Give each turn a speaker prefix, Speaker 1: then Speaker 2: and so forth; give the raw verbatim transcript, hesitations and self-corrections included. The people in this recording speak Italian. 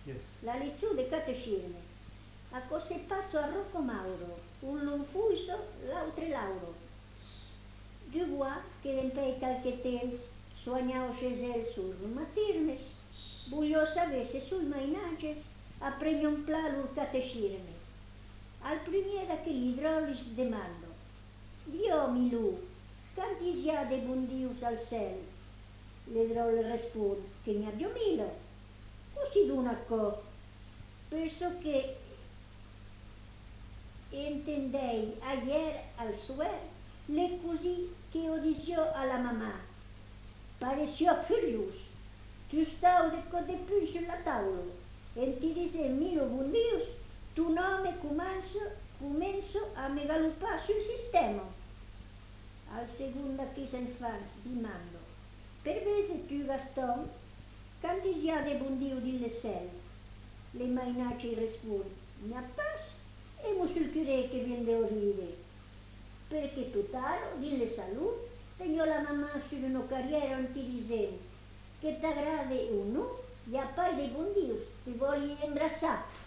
Speaker 1: La lezione di catechismo. A cosa passo a Rocco Mauro, un lunfuso, l'altro Lauro. Dubois, che d'empei qualche temps sognavo cesel sul reumatismes, voglio sapere sul mainatges a pregnon pla lur catechisme. Al primiera che gli idraulici demando, Dio Milù, quanti già de buon Dius al cielo? L'idraulico risponde, che ne ha milo. Così d'una co, penso che entendei ayer al suer le così che odiò alla mamma. Pareció furioso. Tu stavo de code più sulla tavola e ti dice mio buon Dios, tu nome comincio, comincio a megalupare sul sistema. Al seconda chiesa infanzia dimando, per vese tu Gaston, quanti già de buon Dio dille selle? Le mainacce risponde, mi appassa e mo sul curé che viene de orire. Perché tutaro, dille salute, tengo la mamma su una carriera antidisegnata, che t'aggrade o no, gli appai dei buon Dio, ti voglio ingrassare.